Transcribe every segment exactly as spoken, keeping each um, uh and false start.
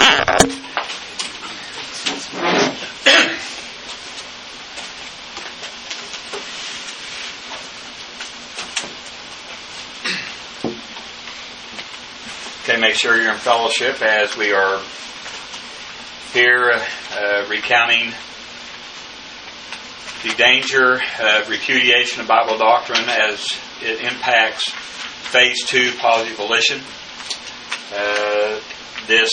Okay, make sure you're in fellowship as we are here uh, recounting the danger of repudiation of Bible doctrine as it impacts phase two, positive volition. Uh, this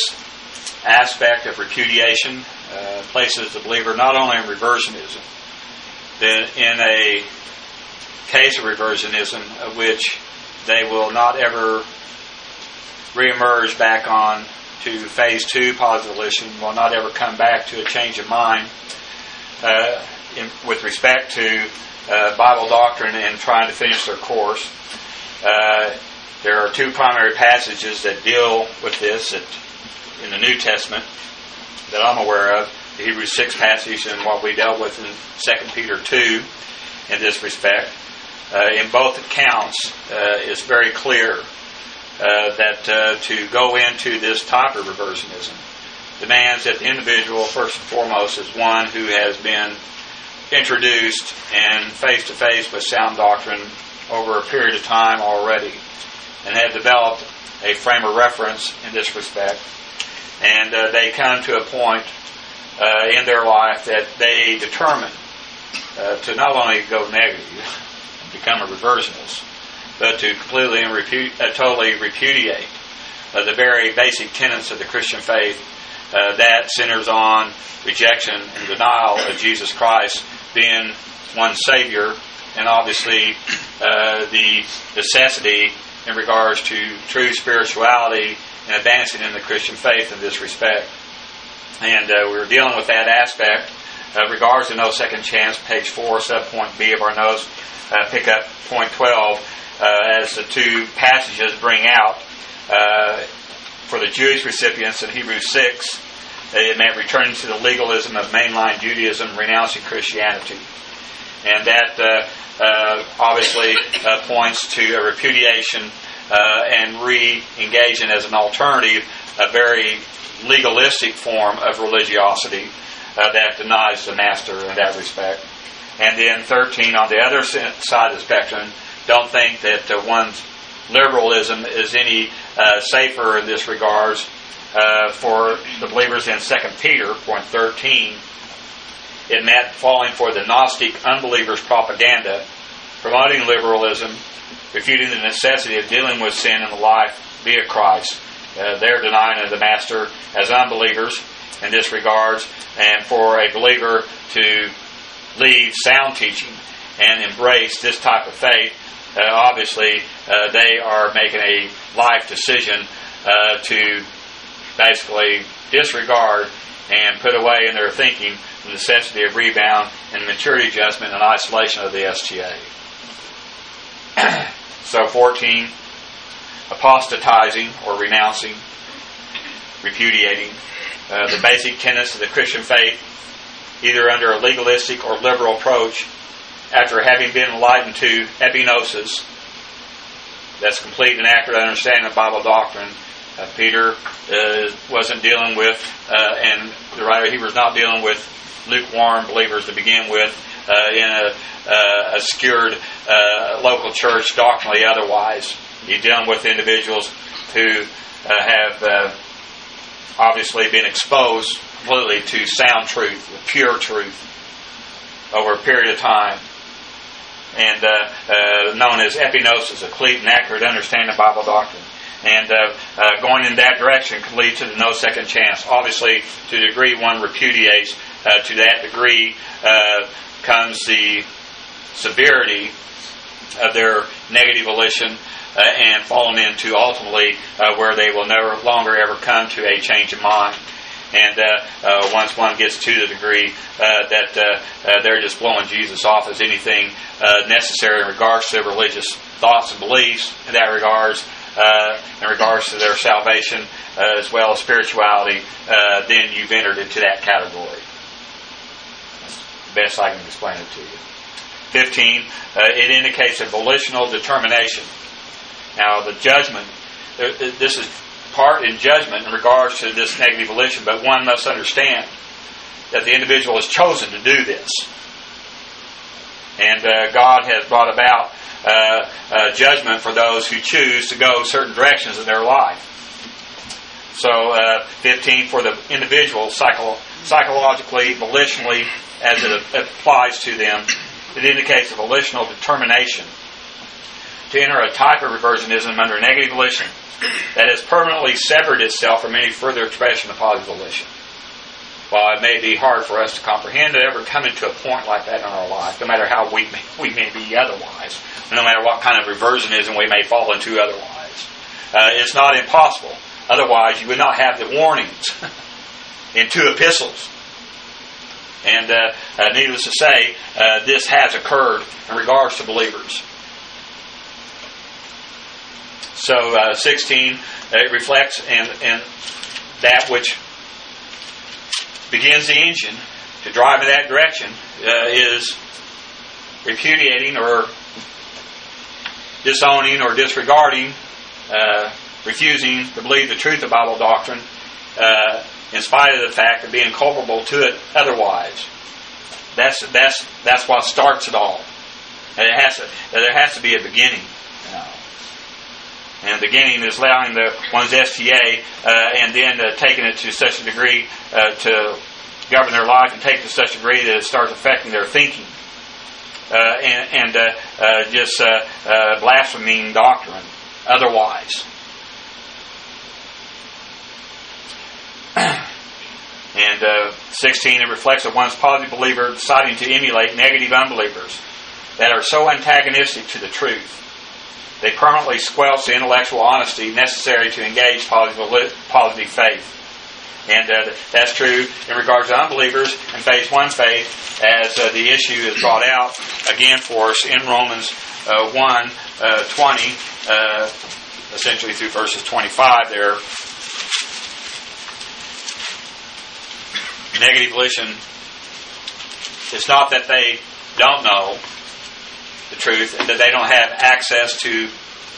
aspect of repudiation uh, places the believer not only in reversionism, but in a case of reversionism of which they will not ever re-emerge back on to phase two, positive volition, will not ever come back to a change of mind uh, in, with respect to uh, Bible doctrine and trying to finish their course. Uh, there are two primary passages that deal with this that, in the New Testament that I'm aware of. The Hebrews six passage and what we dealt with in Second Peter two in this respect. Uh, in both accounts, uh, it's very clear Uh, that uh, to go into this type of reversionism demands that the individual, first and foremost, is one who has been introduced and face-to-face with sound doctrine over a period of time already and have developed a frame of reference in this respect. And uh, they come to a point uh, in their life that they determine uh, to not only go negative, become a reversionist, but to completely and repu- uh, totally repudiate uh, the very basic tenets of the Christian faith uh, that centers on rejection and denial of Jesus Christ being one Savior, and obviously uh, the necessity in regards to true spirituality and advancing in the Christian faith in this respect. And uh, we were dealing with that aspect uh, regards to no second chance, page four, subpoint B of our notes. Uh, pick up point twelve. Uh, as the two passages bring out, uh, for the Jewish recipients in Hebrews six, it meant returning to the legalism of mainline Judaism, renouncing Christianity. And that uh, uh, obviously uh, points to a repudiation uh, and re-engaging as an alternative, a very legalistic form of religiosity uh, that denies the master in that respect. And then thirteen, on the other side of the spectrum, don't think that uh, one's liberalism is any uh, safer in this regards. Uh, for the believers in Second Peter, point thirteen, it meant falling for the Gnostic unbelievers' propaganda, promoting liberalism, refuting the necessity of dealing with sin in the life via Christ. Uh, they're denying of the Master as unbelievers in this regards, and for a believer to leave sound teaching and embrace this type of faith, Uh, obviously, uh, they are making a life decision uh, to basically disregard and put away in their thinking the necessity of rebound and maturity adjustment and isolation of the S T A. So fourteen, apostatizing or renouncing, repudiating uh, the basic tenets of the Christian faith, either under a legalistic or liberal approach, after having been enlightened to epignosis, that's complete and accurate understanding of Bible doctrine. Uh, Peter uh, wasn't dealing with, uh, and the writer he was not dealing with lukewarm believers to begin with uh, in a uh, obscured uh, local church doctrinally otherwise. He's dealing with individuals who uh, have uh, obviously been exposed completely to sound truth, pure truth, over a period of time. And uh, uh, known as epignosis, a complete and accurate understanding of Bible doctrine. And uh, uh, going in that direction could lead to the no second chance. Obviously, to the degree one repudiates, uh, to that degree uh, comes the severity of their negative volition uh, and falling into ultimately uh, where they will never longer ever come to a change of mind. And uh, uh, once one gets to the degree uh, that uh, uh, they're just blowing Jesus off as anything uh, necessary in regards to their religious thoughts and beliefs, in that regards, uh, in regards to their salvation uh, as well as spirituality, uh, then you've entered into that category. That's the best I can explain it to you. fifteen, uh, it indicates a volitional determination. Now, the judgment, this is part in judgment in regards to this negative volition, but one must understand that the individual has chosen to do this. And uh, God has brought about uh, uh, judgment for those who choose to go certain directions in their life. So, uh, fifteen, for the individual, psycho- psychologically, volitionally, as it applies to them, it indicates a volitional determination to enter a type of reversionism under negative volition that has permanently severed itself from any further expression of positive volition. While it may be hard for us to comprehend to ever come into a point like that in our life, no matter how weak we may be otherwise, no matter what kind of reversionism we may fall into otherwise, uh, it's not impossible. Otherwise, you would not have the warnings in two epistles. And uh, uh, needless to say, uh, this has occurred in regards to believers. So, uh, sixteen, it reflects and, and that which begins the engine to drive in that direction uh, is repudiating or disowning or disregarding, uh, refusing to believe the truth of Bible doctrine uh, in spite of the fact of being culpable to it otherwise. That's that's that's what starts it all. And it has to, there has to be a beginning. You know. And the beginning is allowing the one's S T A uh, and then uh, taking it to such a degree uh, to govern their life and take it to such a degree that it starts affecting their thinking. Uh, and and uh, uh, just uh, uh, blaspheming doctrine otherwise. And uh, sixteen, it reflects a once positive believer deciding to emulate negative unbelievers that are so antagonistic to the truth. They permanently squelch the intellectual honesty necessary to engage positive, positive faith. And uh, that's true in regards to unbelievers in phase one faith, as uh, the issue is brought out again for us in Romans uh, one, uh, twenty, uh, essentially through verses twenty-five there. Negative volition, it's not that they don't know the truth and that they don't have access to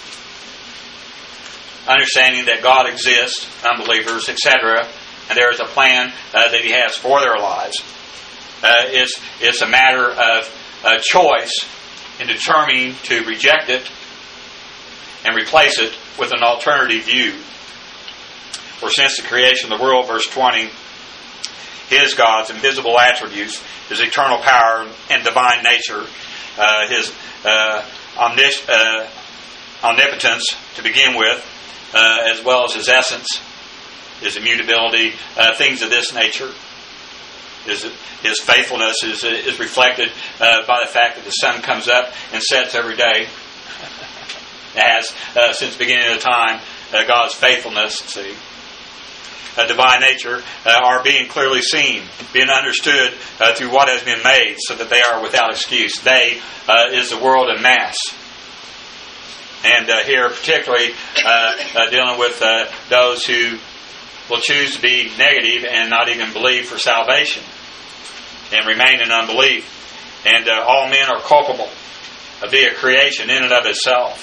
understanding that God exists, unbelievers, et cetera, and there is a plan uh, that He has for their lives. Uh, it's, it's a matter of uh, choice in determining to reject it and replace it with an alternative view. For since the creation of the world, verse twenty, His, God's invisible attributes, His eternal power and divine nature, uh, His uh, omnis- uh, omnipotence to begin with, uh, as well as His essence, His immutability, uh, things of this nature. His, his faithfulness is, is reflected uh, by the fact that the sun comes up and sets every day. It has, uh, since the beginning of the time, uh, God's faithfulness, see. Uh, divine nature uh, are being clearly seen, being understood uh, through what has been made, so that they are without excuse. They uh, is the world en masse. And uh, here particularly uh, uh, dealing with uh, those who will choose to be negative and not even believe for salvation and remain in unbelief. And uh, all men are culpable of being a creation in and of itself.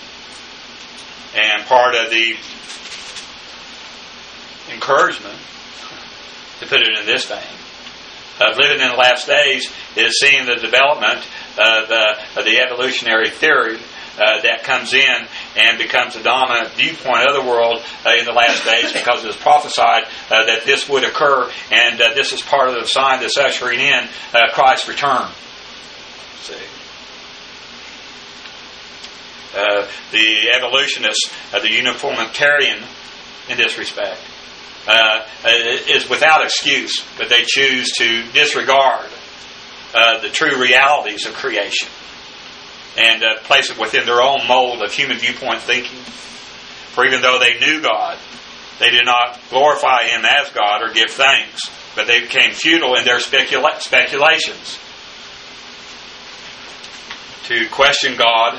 And part of the encouragement, to put it in this vein, of living in the last days is seeing the development of, uh, of the evolutionary theory uh, that comes in and becomes the dominant viewpoint of the world uh, in the last days, because it is prophesied uh, that this would occur, and uh, this is part of the sign that's ushering in uh, Christ's return. See. Uh, the evolutionists, uh, the uniformitarian in this respect, uh, is without excuse, but they choose to disregard uh, the true realities of creation and uh, place it within their own mold of human viewpoint thinking. For even though they knew God, they did not glorify Him as God or give thanks, but they became futile in their specula- speculations. To question God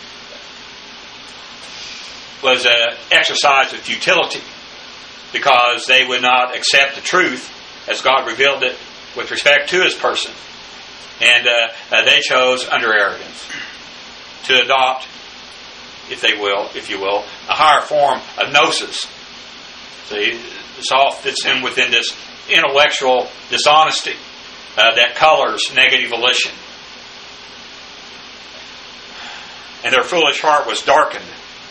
was an exercise of futility, because they would not accept the truth as God revealed it with respect to His person. And uh, uh, they chose, under arrogance, to adopt, if they will, if you will, a higher form of gnosis See, this all fits in within this intellectual dishonesty uh, that colors negative volition. And their foolish heart was darkened.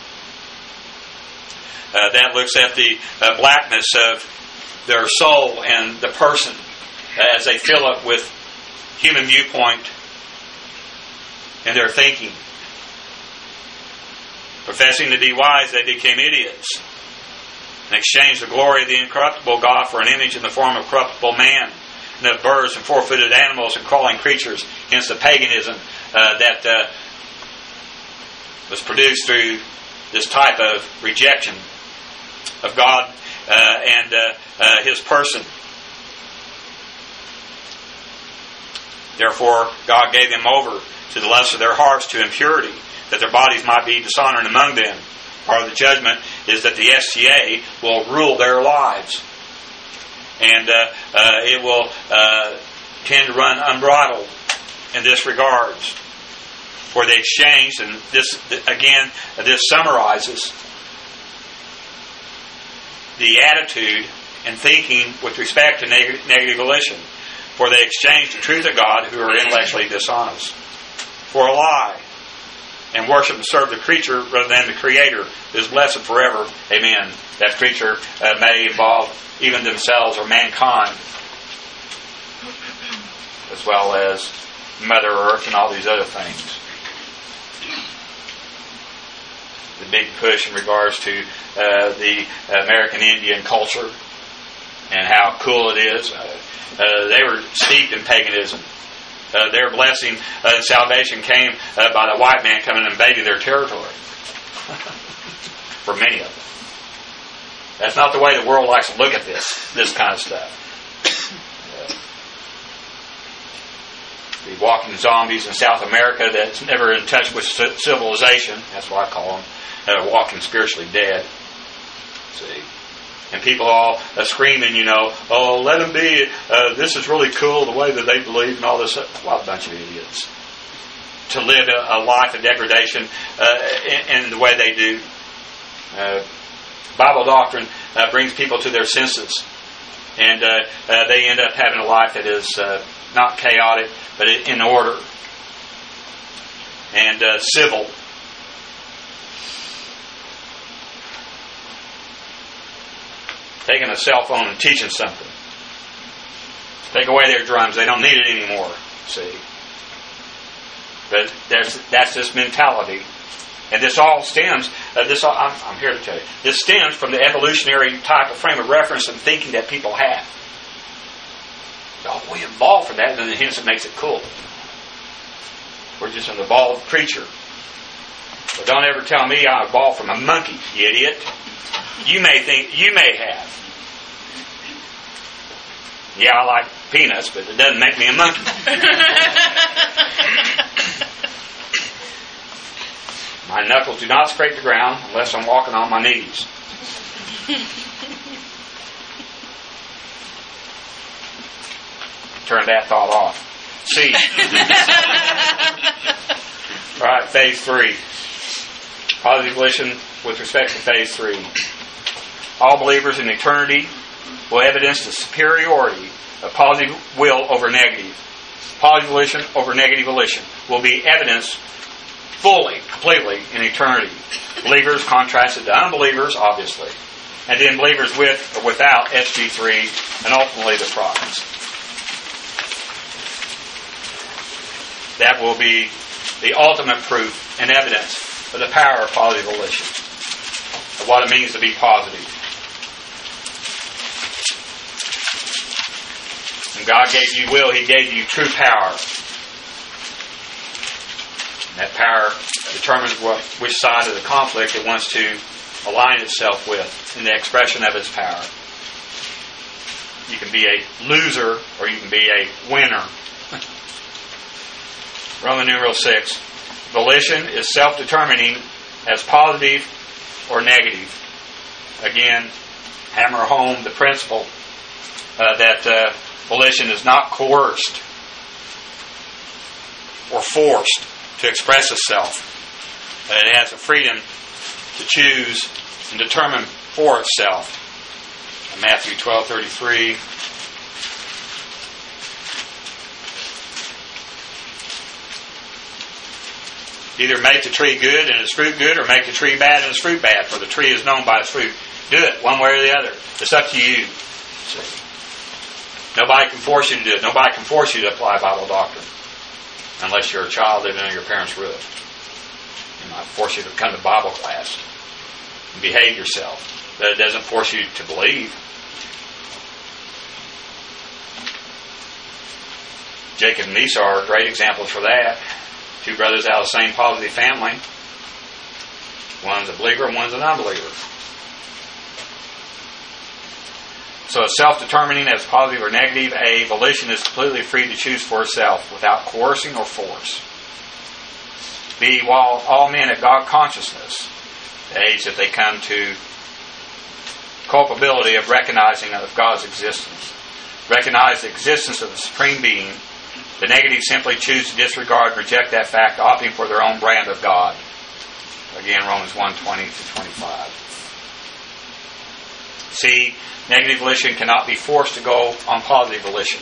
Uh, that looks at the uh, blackness of their soul and the person as they fill it with human viewpoint in their thinking. Professing to be wise, they became idiots and exchanged the glory of the incorruptible God for an image in the form of corruptible man and of birds and four-footed animals and crawling creatures, hence the paganism uh, that uh, was produced through this type of rejection of God uh, and uh, uh, His person. Therefore, God gave them over to the lust of their hearts to impurity, that their bodies might be dishonored among them. Part of the judgment is that the S T A will rule their lives. And uh, uh, it will uh, tend to run unbridled in this regards. For they exchanged, and this, again, this summarizes the attitude and thinking with respect to neg- negative volition. For they exchanged the truth of God, who are intellectually dishonest, for a lie, and worship and serve the creature rather than the Creator, who is blessed forever. Amen. That creature uh, may involve even themselves or mankind, as well as Mother Earth and all these other things. The big push in regards to uh, the American Indian culture and how cool it is. Uh, uh, they were steeped in paganism. Uh, their blessing uh, and salvation came uh, by the white man coming and invading their territory. For many of them. That's not the way the world likes to look at this, this kind of stuff. Uh, the walking zombies in South America that's never in touch with civilization, that's what I call them, uh, walking spiritually dead. See? And people all uh, screaming, you know, oh, let them be, uh, this is really cool, the way that they believe and all this. What a bunch of idiots. To live a, a life of degradation uh, in, in the way they do. Uh, Bible doctrine uh, brings people to their senses. And uh, uh, they end up having a life that is uh, not chaotic, but in order. And uh, civil. Taking a cell phone and teaching something. Take away their drums. They don't need it anymore. See? But there's, that's this mentality. And this all stems, uh, this all, I'm, I'm here to tell you, this stems from the evolutionary type of frame of reference and thinking that people have. Oh, we evolved from that, and then hence it makes it cool. We're just an evolved creature. But don't ever tell me I evolved from a monkey, you idiot. You may think, you may have. Yeah, I like peanuts, but it doesn't make me a monkey. My knuckles do not scrape the ground unless I'm walking on my knees. Turn that thought off. C. All right, phase three. Positive volition with respect to phase three. All believers in eternity will evidence the superiority of positive will over negative. Positive volition over negative volition will be evidenced fully, completely in eternity. Believers contrasted to unbelievers, obviously. And then believers with or without S G three, and ultimately the prophets. That will be the ultimate proof and evidence of the power of positive volition. Of what it means to be positive. When God gave you will, He gave you true power. And that power determines what, which side of the conflict it wants to align itself with in the expression of its power. You can be a loser or you can be a winner. Roman numeral six. Volition is self-determining as positive or negative. Again, hammer home the principle uh, that uh, volition is not coerced or forced to express itself. Uh, it has the freedom to choose and determine for itself. Matthew twelve thirty-three. Either make the tree good and its fruit good, or make the tree bad and its fruit bad, for the tree is known by its fruit. Do it one way or the other. It's up to you. See? Nobody can force you to do it. Nobody can force you to apply Bible doctrine. Unless you're a child living under your parents' roof. They might force you to come to Bible class and behave yourself. But it doesn't force you to believe. Jacob and Esau are great examples for that. Two brothers out of the same positive family. One's a believer and one's an unbeliever. So as self-determining as positive or negative, a volition is completely free to choose for itself without coercing or force. B, while all men have God consciousness, the age that they come to culpability of recognizing of God's existence, recognize the existence of the Supreme Being, the negative simply choose to disregard and reject that fact, opting for their own brand of God. Again, Romans one twenty to twenty-five. C, negative volition cannot be forced to go on positive volition.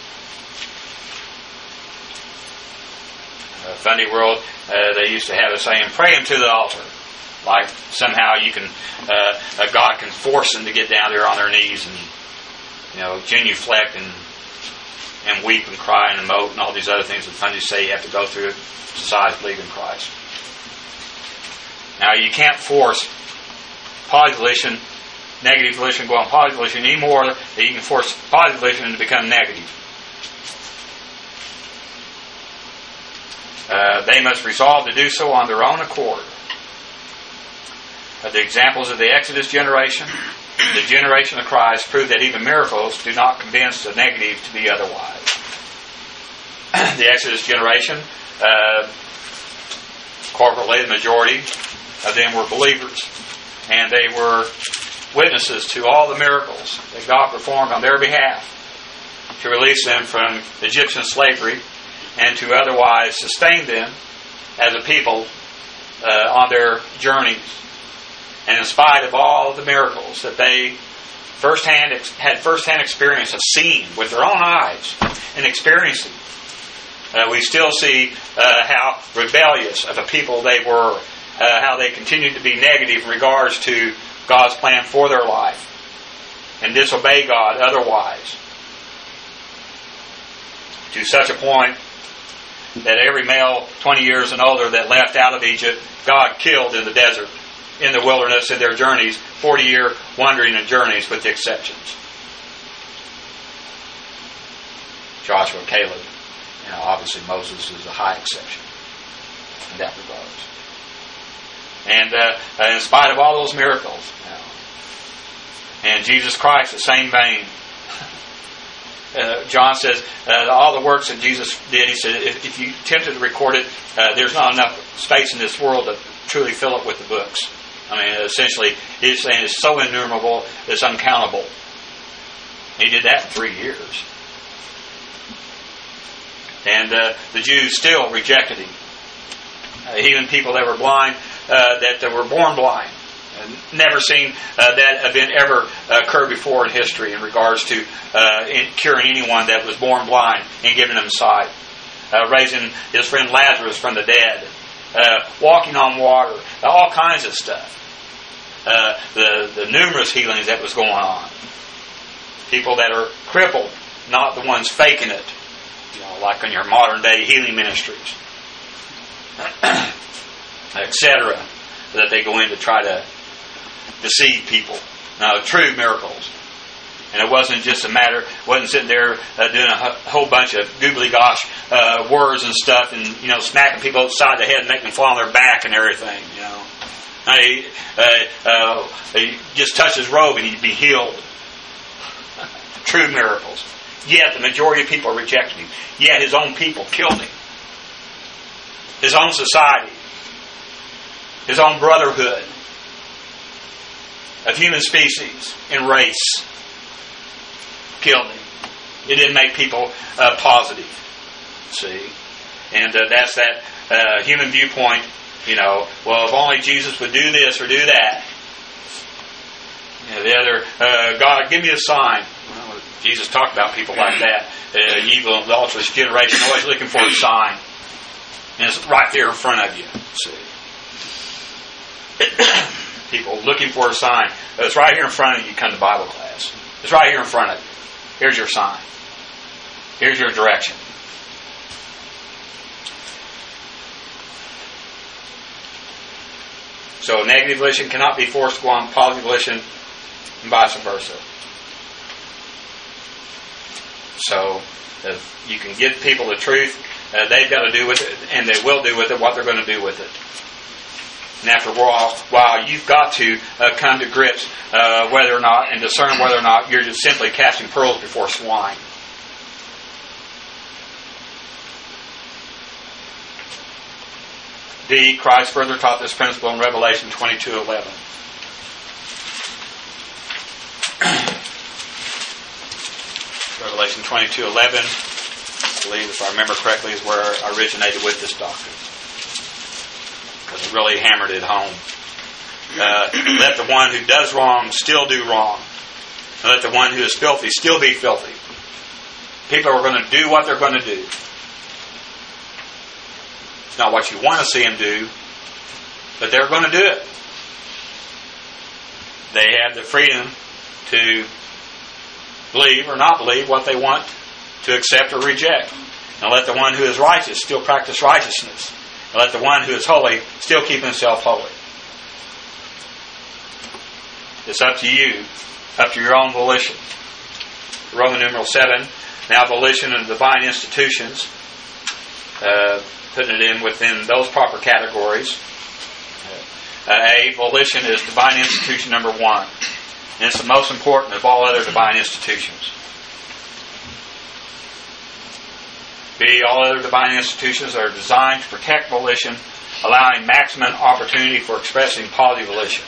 Uh, Fundy World, uh, they used to have a saying, pray him to the altar. Like somehow you can, uh, uh, God can force them to get down there on their knees and, you know, genuflect and and weep and cry and emote and all these other things that Fundies say you have to go through besides believe in Christ. Now you can't force positive volition, negative volition go on positive volition any more than you can force positive volition to become negative. Uh, they must resolve to do so on their own accord. Uh, the examples of the Exodus generation, the generation of Christ, prove that even miracles do not convince the negative to be otherwise. The Exodus generation, uh, corporately, the majority of them were believers, and they were witnesses to all the miracles that God performed on their behalf to release them from Egyptian slavery and to otherwise sustain them as a people uh, on their journeys. And in spite of all of the miracles that they firsthand had firsthand experience of seeing with their own eyes and experiencing, uh, we still see uh, how rebellious of a people they were, uh, how they continued to be negative in regards to God's plan for their life and disobey God otherwise. To such a point that every male twenty years and older that left out of Egypt, God killed in the desert, in the wilderness, in their journeys, forty-year wandering and journeys with the exceptions. Joshua, Caleb, you know, obviously Moses is a high exception in that regard. And uh, in spite of all those miracles, you know, and Jesus Christ, the same vein, uh, John says, uh, all the works that Jesus did, he said, if, if you attempted to record it, uh, there's not enough space in this world to truly fill it with the books. I mean, essentially, he's saying it's so innumerable, it's uncountable. He did that in three years. And uh, the Jews still rejected him. Uh, even people that were blind, uh, that, that were born blind. And never seen uh, that event ever uh, occur before in history in regards to uh, in curing anyone that was born blind and giving them sight. Uh, raising his friend Lazarus from the dead. Uh, walking on water. Uh, all kinds of stuff. Uh, the, the numerous healings that was going on. People that are crippled, not the ones faking it. You know, like in your modern day healing ministries. et cetera. That they go in to try to deceive people. Now, true miracles. And it wasn't just a matter, wasn't sitting there uh, doing a whole bunch of googly gosh uh, words and stuff and, you know, smacking people upside the head and making them fall on their back and everything, you know. I, uh, uh, he just touch his robe and he'd be healed. True miracles. Yet the majority of people rejected him. Yet his own people killed him. His own society. His own brotherhood of human species and race killed him. It didn't make people uh, positive. See? And uh, that's that uh, human viewpoint. You know, well, if only Jesus would do this or do that. You know, the other, uh, God, give me a sign. Well, Jesus talked about people like that. Uh, evil, adulterous generation, always looking for a sign. And it's right there in front of you. See? People looking for a sign. It's right here in front of you. Come to Bible class. It's right here in front of you. Here's your sign. Here's your direction. So negative volition cannot be forced to go on positive volition, and vice versa. So if you can give people the truth, uh, they've got to do with it, and they will do with it what they're going to do with it. And after a while, while you've got to uh, come to grips uh, whether or not, and discern whether or not you're just simply casting pearls before swine. D. Christ further taught this principle in Revelation twenty-two eleven. Revelation twenty-two eleven, I believe, if I remember correctly, is where I originated with this doctrine. Because it really hammered it home. Uh, let the one who does wrong still do wrong. And let the one who is filthy still be filthy. People are going to do what they're going to do. It's not what you want to see them do, but they're going to do it. They have the freedom to believe or not believe what they want to accept or reject. And let the one who is righteous still practice righteousness. And let the one who is holy still keep himself holy. It's up to you, up to your own volition. Roman numeral seven, now volition and divine institutions, uh, putting it in within those proper categories. Uh, A, volition is divine institution number one. And it's the most important of all other divine institutions. B, all other divine institutions are designed to protect volition, allowing maximum opportunity for expressing positive volition.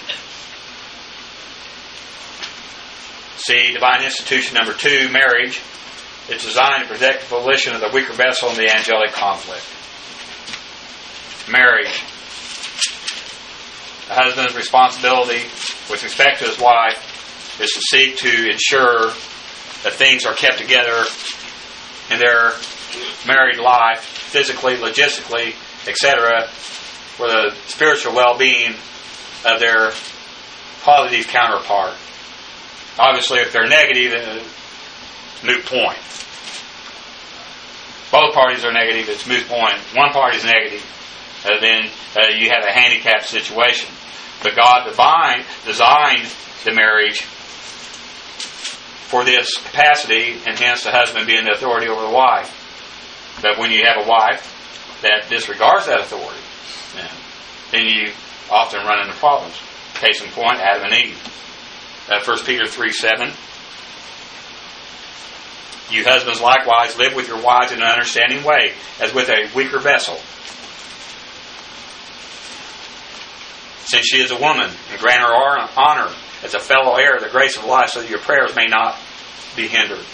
C, divine institution number two, marriage, is designed to protect the volition of the weaker vessel in the angelic conflict. Marriage. The husband's responsibility with respect to his wife is to seek to ensure that things are kept together in their married life, physically, logistically, et cetera, for the spiritual well-being of their positive counterpart. Obviously, if they're negative, then it's moot point. Both parties are negative, it's moot point. One party is negative, uh, then uh, you have a handicapped situation. But God divine, designed the marriage for this capacity, and hence the husband being the authority over the wife. But when you have a wife that disregards that authority, then you often run into problems. Case in point, Adam and Eve. Uh, First Peter three seven. You husbands likewise live with your wives in an understanding way, as with a weaker vessel. Since she is a woman, and grant her honor as a fellow heir of the grace of life, so that your prayers may not be hindered.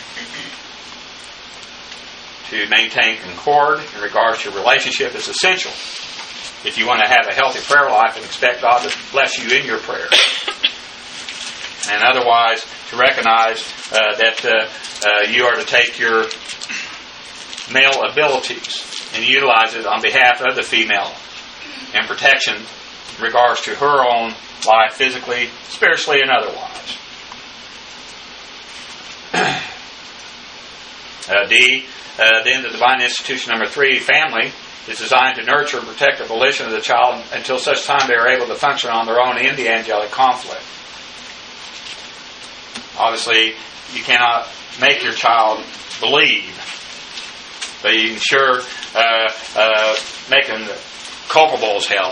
To maintain concord in regards to your relationship is essential if you want to have a healthy prayer life and expect God to bless you in your prayer. And otherwise, to recognize uh, that uh, uh, you are to take your male abilities and utilize it on behalf of the female in protection in regards to her own life, physically, spiritually, and otherwise. uh, D. Uh, then the divine institution number three, family, is designed to nurture and protect the volition of the child until such time they are able to function on their own in the angelic conflict. Obviously, you cannot make your child believe, but you can sure uh, uh, make them culpable as hell.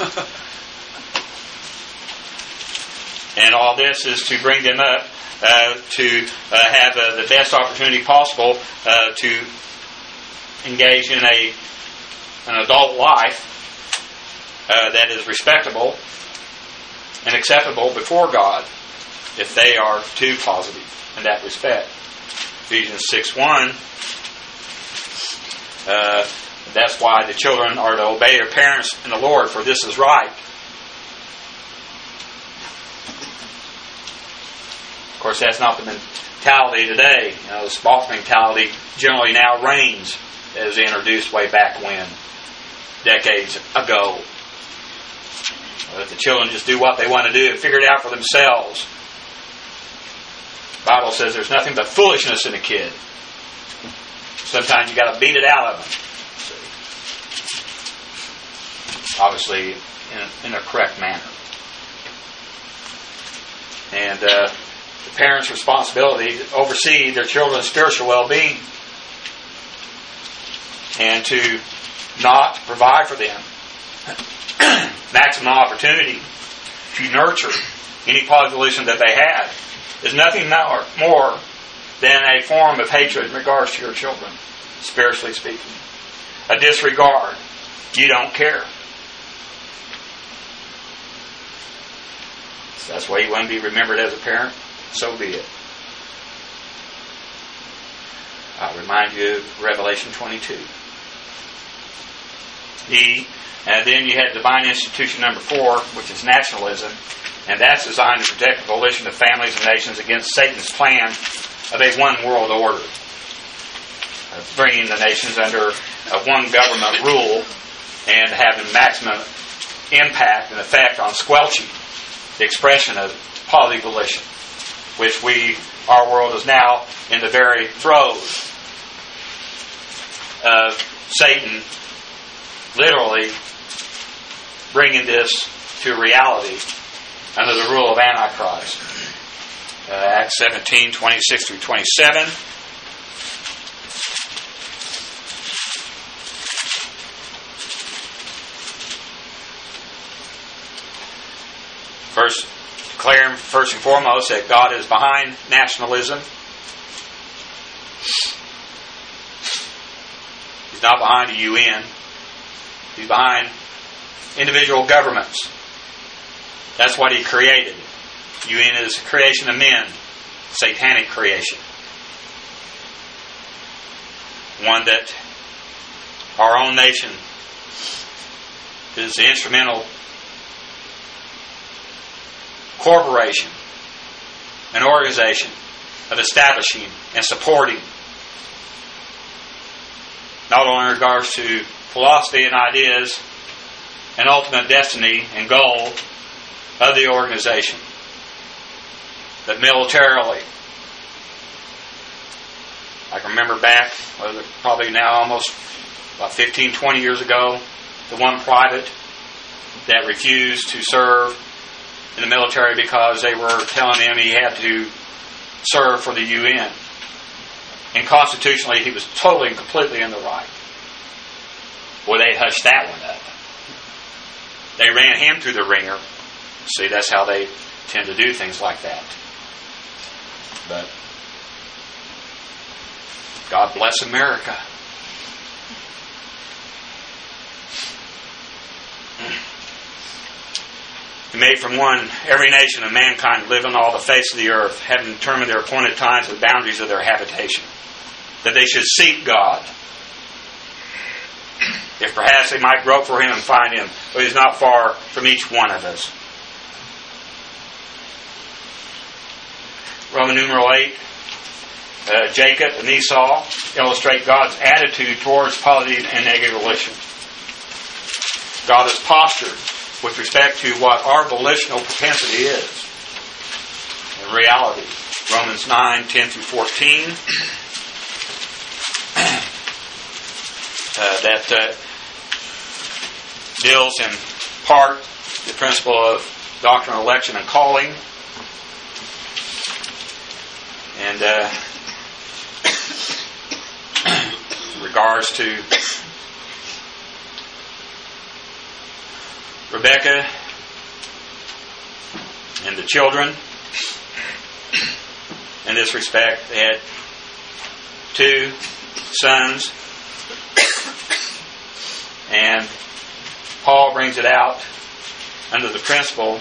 And all this is to bring them up uh, to uh, have uh, the best opportunity possible uh, to engage in a an adult life uh, that is respectable and acceptable before God, if they are too positive in that respect. Ephesians six one, uh, that's why the children are to obey their parents in the Lord, for this is right. course, that's not the mentality today. You know, the small mentality generally now reigns, as introduced way back when, decades ago. Let the children just do what they want to do and figure it out for themselves. The Bible says there's nothing but foolishness in a kid. Sometimes you got to beat it out of them. Obviously, in a, in a correct manner. And uh, the parents' responsibility to oversee their children's spiritual well-being and to not provide for them maximum opportunity to nurture any positive volition that they had is nothing more, more than a form of hatred in regards to your children, spiritually speaking. A disregard. You don't care. If that's why you want to be remembered as a parent, so be it. I'll remind you of Revelation twenty-two. E, and then you had divine institution number four, which is nationalism, and that's designed to protect the volition of families and nations against Satan's plan of a one world order, of bringing the nations under a one government rule and having maximum impact and effect on squelching the expression of positive volition, which we, our world is now in the very throes of Satan literally bringing this to reality under the rule of Antichrist. Uh, Acts seventeen, twenty-six through twenty-seven. First, declaring first and foremost that God is behind nationalism. He's not behind the U N. He's behind individual governments. That's what He created. U N is a creation of men. Satanic creation. One that our own nation is the instrumental corporation, an organization of establishing and supporting, not only in regards to philosophy and ideas and ultimate destiny and goal of the organization, but militarily. I can remember back, probably now almost about fifteen, twenty years ago, the one private that refused to serve in the military because they were telling him he had to serve for the U N. And constitutionally, he was totally and completely in the right. Well, they hushed that one up. They ran him through the ringer. See, that's how they tend to do things like that. But God bless America. He made from one every nation of mankind live on all the face of the earth, having determined their appointed times and boundaries of their habitation, that they should seek God, if perhaps they might grope for Him and find Him, but He's not far from each one of us. Roman numeral eight, uh, Jacob and Esau illustrate God's attitude towards positive and negative volition. God is postured with respect to what our volitional propensity is. In reality, Romans nine, ten through fourteen, uh, that uh, deals in part the principle of doctrine, election, and calling. And uh, in regards to Rebecca and the children, in this respect, they had two sons, and Paul brings it out under the principle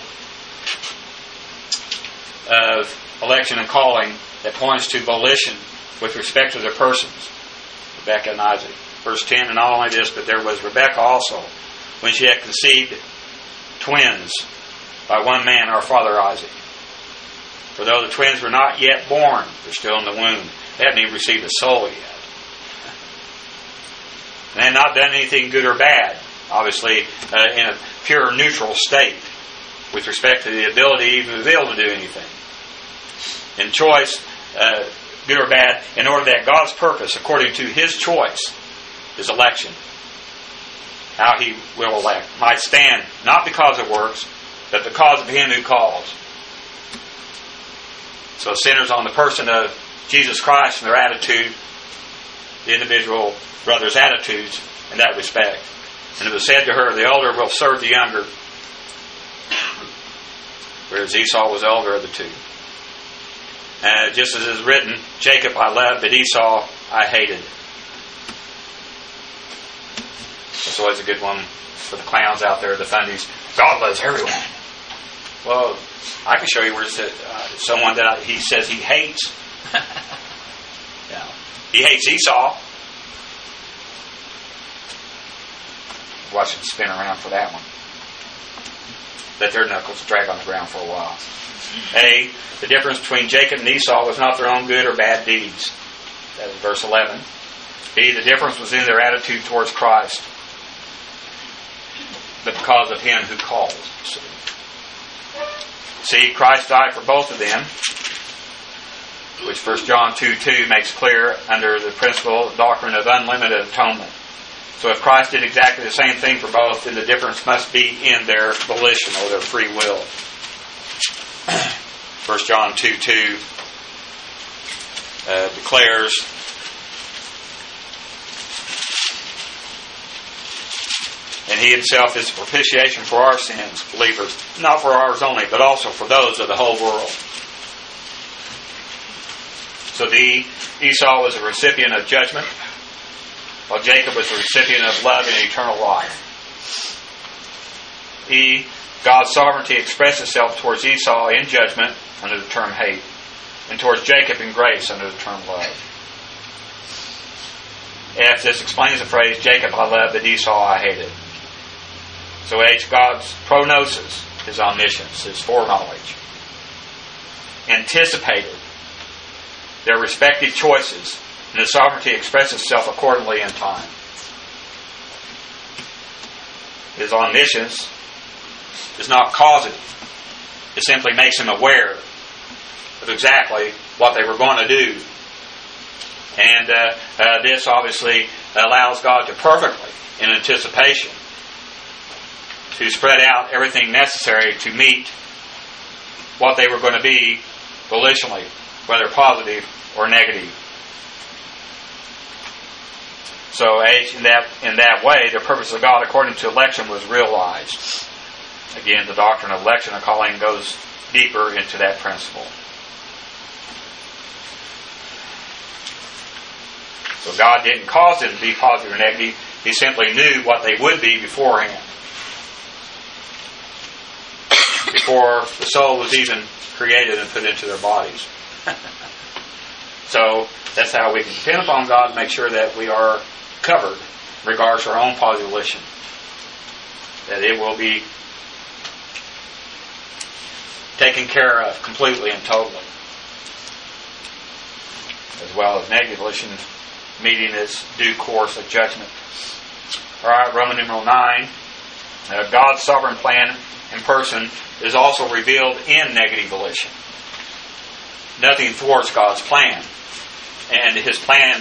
of election and calling that points to volition with respect to their persons, Rebecca and Isaac. Verse ten, and not only this, but there was Rebecca also, when she had conceived twins by one man, our father Isaac. For though the twins were not yet born, they're still in the womb. They haven't even received a soul yet. And they had not done anything good or bad, obviously, uh, in a pure neutral state with respect to the ability even to be able to do anything. In choice, uh, good or bad, in order that God's purpose, according to His choice, His election, how He will elect, might stand, not because of works, but because of Him who calls. So sinners on the person of Jesus Christ and their attitude, the individual brother's attitudes in that respect. And it was said to her, the elder will serve the younger, whereas Esau was the elder of the two. Uh, just as it is written, Jacob I loved, but Esau I hated. That's always a good one for the clowns out there, the fundies. God loves everyone. Well, I can show you where it's uh, someone that I, he says he hates. Yeah. He hates Esau. Watch it spin around for that one. Let their knuckles drag on the ground for a while. A, the difference between Jacob and Esau was not their own good or bad deeds. That is verse eleven. B, the difference was in their attitude towards Christ, but because of Him who called. See, Christ died for both of them, which First John two two makes clear under the principle doctrine of unlimited atonement. So if Christ did exactly the same thing for both, then the difference must be in their volition or their free will. First John two two uh, declares, and He Himself is a propitiation for our sins, believers, not for ours only, but also for those of the whole world. So the Esau was a recipient of judgment, while Jacob was the recipient of love and eternal life. E, God's sovereignty expressed itself towards Esau in judgment under the term hate, and towards Jacob in grace under the term love. F, this explains the phrase, Jacob I loved, but Esau I hated. So H, God's prognosis, His omniscience, His foreknowledge, anticipated their respective choices, and His sovereignty expresses itself accordingly in time. His omniscience is not causative. It simply makes Him aware of exactly what they were going to do. And uh, uh, this obviously allows God to perfectly, in anticipation, to spread out everything necessary to meet what they were going to be volitionally, whether positive or negative. So H, in that in that way, the purpose of God according to election was realized. Again, the doctrine of election and calling goes deeper into that principle. So God didn't cause them to be positive or negative. He simply knew what they would be beforehand. Before the soul was even created and put into their bodies. So that's how we can depend upon God to make sure that we are covered in regards to our own positive volition. That it will be taken care of completely and totally. As well as negative volition meeting its due course of judgment. Alright, Roman numeral nine. Uh, God's sovereign plan in person is also revealed in negative volition. Nothing thwarts God's plan. And His plan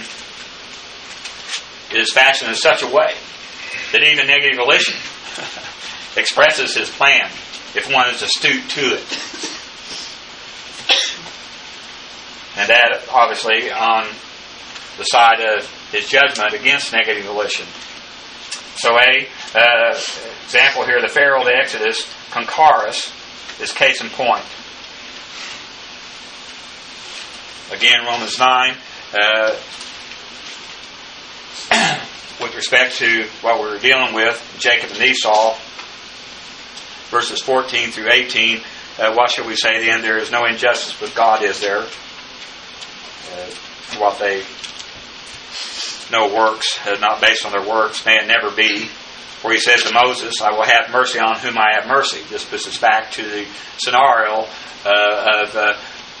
is fashioned in such a way that even negative volition expresses His plan if one is astute to it. And that obviously on the side of His judgment against negative volition. So a uh, example here, the Pharaoh of the Exodus, Concarus, is case in point. Again, Romans nine, uh, with respect to what we're dealing with, Jacob and Esau, verses fourteen through eighteen, uh, what shall we say then? There is no injustice with God, is there? Uh, what they no works, uh, not based on their works, may it never be. Where He says to Moses, I will have mercy on whom I have mercy. This puts us back to the scenario uh, of uh,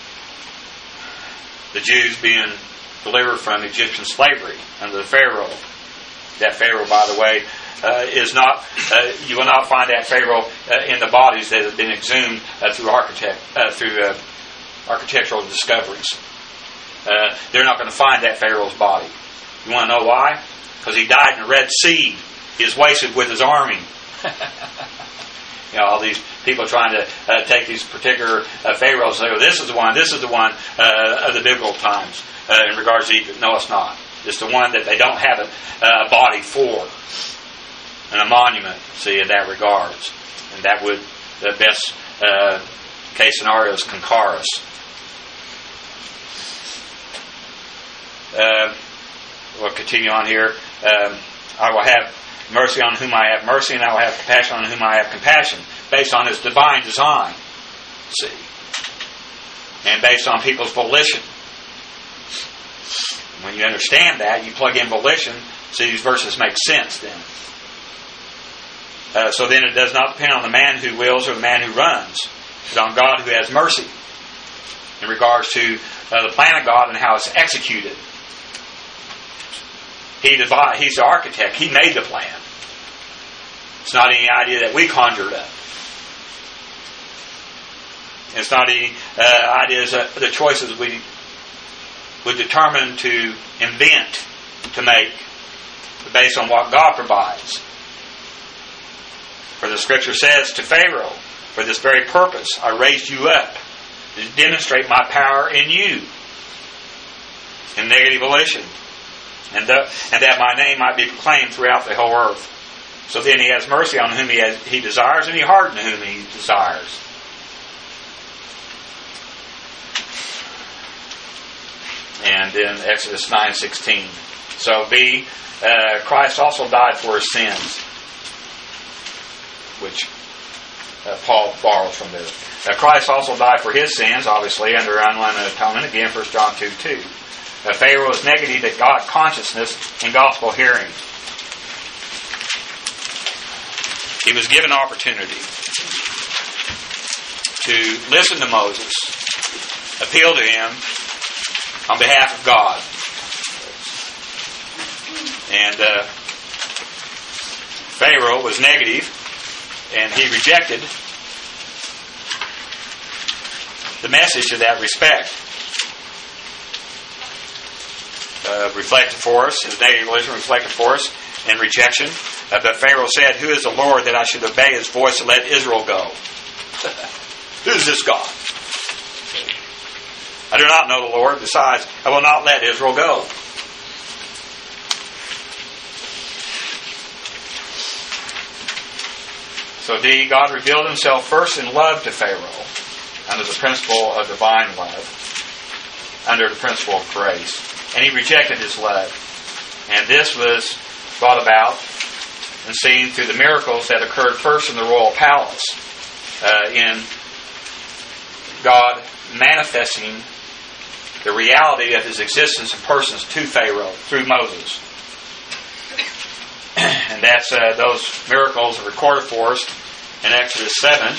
the Jews being delivered from Egyptian slavery under the Pharaoh. That Pharaoh, by the way, uh, is not, uh, you will not find that Pharaoh uh, in the bodies that have been exhumed uh, through architect, uh, through uh, architectural discoveries. Uh, they're not going to find that Pharaoh's body. You want to know why? Because he died in the Red Sea. He was wasted with his army. You know, all these people trying to uh, take these particular uh, pharaohs and say, well, this is the one, this is the one uh, of the biblical times uh, in regards to Egypt. No, it's not. It's the one that they don't have a, a body for. And a monument, see, in that regards. And that would, the best uh, case scenario is Concarus. Uh, we'll continue on here. Um, I will have mercy on whom I have mercy, and I will have compassion on whom I have compassion, based on His divine design. See, and based on people's volition. When you understand that, you plug in volition. See, these verses make sense then. Uh, so then, it does not depend on the man who wills or the man who runs, but on God who has mercy in regards to uh, the plan of God and how it's executed. He devised, he's the architect. He made the plan. It's not any idea that we conjured up. It's not any uh, ideas, uh, the choices we would determine to invent, to make, based on what God provides. For the Scripture says to Pharaoh, for this very purpose I raised you up, to demonstrate my power in you, in negative volition. And, the, and that my name might be proclaimed throughout the whole earth. So then He has mercy on whom He, has, he desires, and He hardens whom He desires. And then Exodus nine sixteen. So B, uh, Christ also died for His sins, which uh, Paul borrows from there. Uh, Christ also died for His sins, obviously, under unlimited atonement. Again, First John two two. Uh, Pharaoh is negative to God consciousness and gospel hearing. He was given opportunity to listen to Moses, appeal to him on behalf of God. And uh, Pharaoh was negative, and he rejected the message in that respect. Uh, reflected for us, his negative religion reflected for us in rejection. Uh, but Pharaoh said, who is the Lord that I should obey His voice to let Israel go? Who is this God? I do not know the Lord. Besides, I will not let Israel go. So D, God revealed Himself first in love to Pharaoh under the principle of divine love, under the principle of grace. And he rejected His love. And this was brought about and seen through the miracles that occurred first in the royal palace, uh, in God manifesting the reality of His existence and persons to Pharaoh through Moses. And that's uh, those miracles are recorded for us in Exodus seven,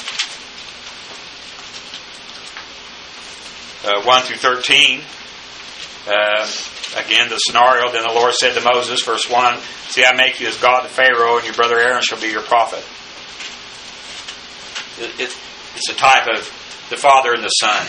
uh, one through thirteen. Uh, again, the scenario, then the Lord said to Moses, verse one, see, I make you as God to Pharaoh, and your brother Aaron shall be your prophet. It, it, it's a type of the Father and the Son.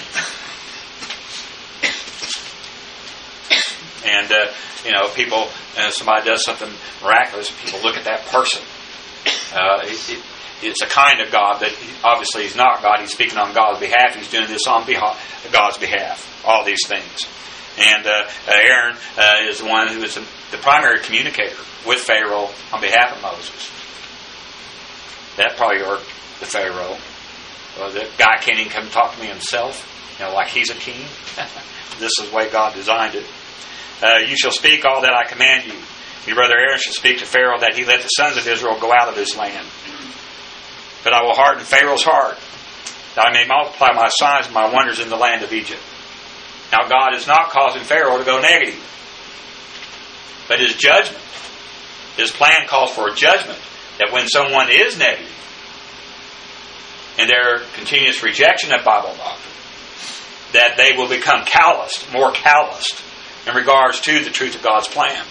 And, uh, you know, people, uh, somebody does something miraculous, people look at that person. Uh, it, it, it's a kind of God that he, obviously He's not God. He's speaking on God's behalf. He's doing this on behalf, God's behalf. All these things. And uh, Aaron uh, is the one who is the, the primary communicator with Pharaoh on behalf of Moses. That probably irked the Pharaoh. Well, the guy can't even come talk to me himself, you know, like he's a king. This is the way God designed it. Uh, you shall speak all that I command you. Your brother Aaron shall speak to Pharaoh that he let the sons of Israel go out of his land. But I will harden Pharaoh's heart, that I may multiply my signs and my wonders in the land of Egypt. Now God is not causing Pharaoh to go negative, but His judgment, His plan calls for a judgment, that when someone is negative, and their continuous rejection of Bible doctrine, that they will become calloused, more calloused in regards to the truth of God's plan.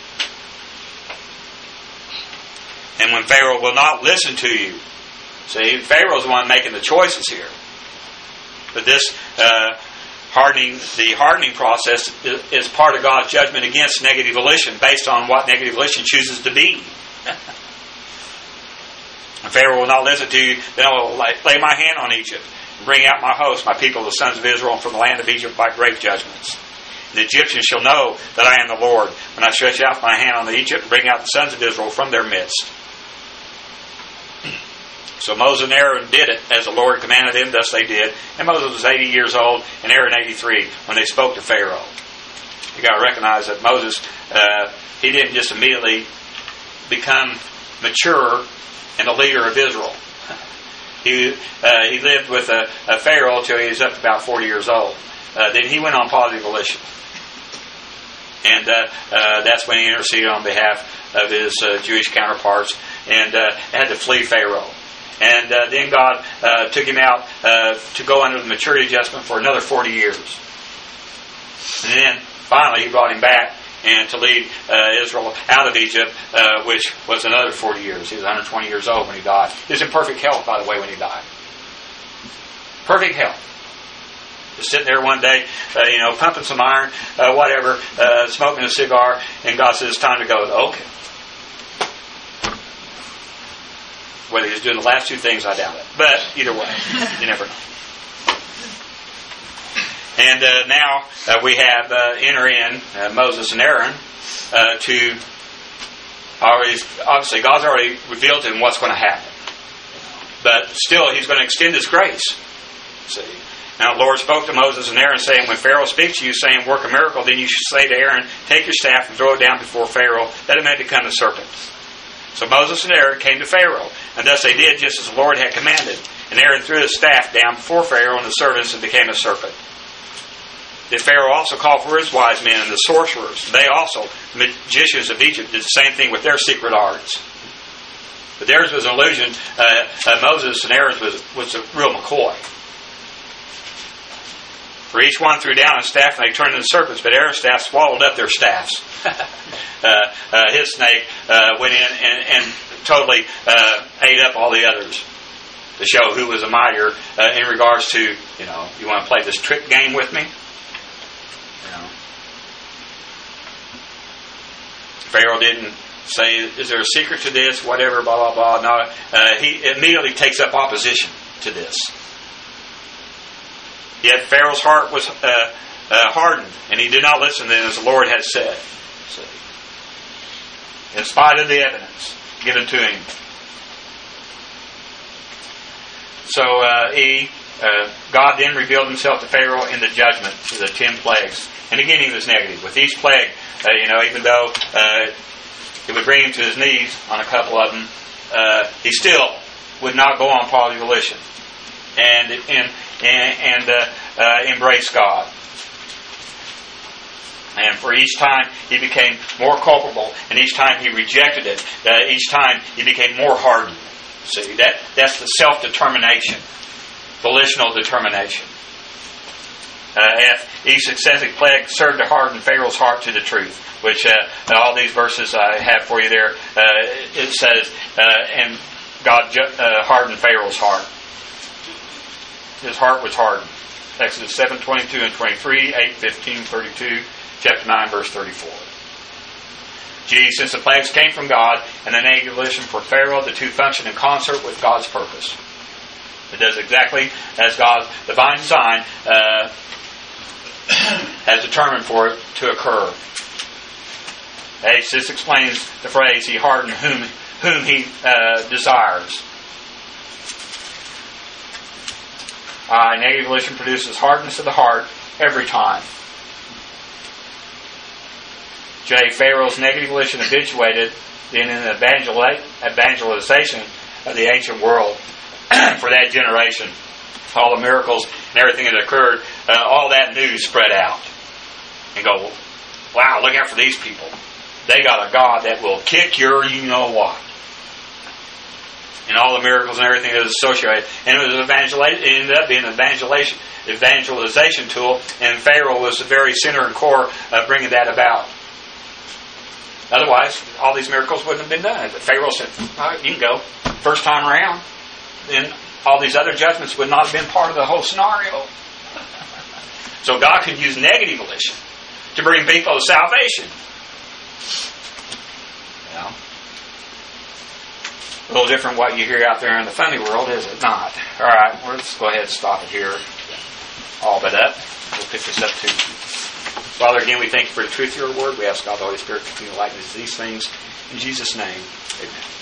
And when Pharaoh will not listen to you, see, Pharaoh's the one making the choices here. But this uh, hardening, the hardening process is part of God's judgment against negative volition, based on what negative volition chooses to be. When Pharaoh will not listen to you, then I will lay my hand on Egypt, and bring out my host, my people, the sons of Israel, from the land of Egypt by great judgments. The Egyptians shall know that I am the Lord, when I stretch out my hand on the Egypt and bring out the sons of Israel from their midst. So Moses and Aaron did it as the Lord commanded them, thus they did. And Moses was eighty years old and Aaron eighty-three when they spoke to Pharaoh. You got to recognize that Moses, uh, he didn't just immediately become mature and a leader of Israel. He uh, he lived with a, a Pharaoh until he was up to about forty years old. Uh, then he went on positive volition. And uh, uh, that's when he interceded on behalf of his uh, Jewish counterparts and uh, had to flee Pharaoh. And uh, then God uh, took him out uh, to go under the maturity adjustment for another forty years. And then finally he brought him back and to lead uh, Israel out of Egypt, uh, which was another forty years. He was one hundred twenty years old when he died. He was in perfect health, by the way, when he died. Perfect health. Just sitting there one day, uh, you know, pumping some iron, uh, whatever, uh, smoking a cigar, and God says, it's time to go. Okay. Whether he was doing the last two things, I doubt it. But either way, you never know. And uh, now uh, we have uh, enter in uh, Moses and Aaron uh, to already, obviously God's already revealed to him what's going to happen. But still, he's going to extend his grace. See? Now the Lord spoke to Moses and Aaron, saying, when Pharaoh speaks to you, saying, work a miracle, then you should say to Aaron, take your staff and throw it down before Pharaoh, that it may become a serpent. So Moses and Aaron came to Pharaoh, and thus they did just as the Lord had commanded. And Aaron threw his staff down before Pharaoh and the servants, and became a serpent. Then Pharaoh also called for his wise men and the sorcerers. They also, the magicians of Egypt, did the same thing with their secret arts. But theirs was an illusion. Uh, uh, Moses and Aaron's was, was a real McCoy. For each one threw down a staff, and they turned into serpents, but Aaron's staff swallowed up their staffs. uh, uh, his snake uh, went in and, and totally uh, ate up all the others, to show who was a mightier uh, in regards to, you know, you want to play this trick game with me? You know. Pharaoh didn't say, is there a secret to this? Whatever, blah, blah, blah. No, uh, he immediately takes up opposition to this. Yet Pharaoh's heart was uh, uh, hardened, and he did not listen then as the Lord had said. So, in spite of the evidence given to him. So uh, he, uh, God then revealed himself to Pharaoh in the judgment, the ten plagues. And again he was negative. With each plague, uh, you know, even though uh, it would bring him to his knees on a couple of them, uh, he still would not go on positive volition. And, and and, and uh, uh, embrace God. And for each time he became more culpable, and each time he rejected it, uh, each time he became more hardened. See, that that's the self-determination, volitional determination. Uh, F, each successive plague served to harden Pharaoh's heart to the truth, which uh, all these verses I have for you there, uh, it says, uh, and God ju- uh, hardened Pharaoh's heart. His heart was hardened. Exodus seven, twenty-two and twenty-three, eight, fifteen, thirty-two, chapter nine, verse thirty-four. G, since the plagues came from God and the negative volition for Pharaoh, the two function in concert with God's purpose. It does exactly as God's divine design uh, has determined for it to occur. H, this explains the phrase, he hardened whom, whom he uh, desires. I, negative volition produces hardness of the heart every time. J, Pharaoh's negative volition habituated in an evangelization of the ancient world for that generation. All the miracles and everything that occurred, uh, all that news spread out. And go, wow, look out for these people. They got a God that will kick your you-know-what. and all the miracles and everything that was associated. And it was evangela- it ended up being an evangelization, evangelization tool, and Pharaoh was the very center and core of bringing that about. Otherwise, all these miracles wouldn't have been done. But Pharaoh said, all right, you can go. First time around, then all these other judgments would not have been part of the whole scenario. So God could use negative volition to bring people to salvation. You know? A little different what you hear out there in the funny world, is it not? All right, well, let's go ahead and stop it here. All but up. We'll pick this up too. Father, again, we thank you for the truth of your word. We ask God the Holy Spirit to continue to lighten these things. In Jesus' name, amen.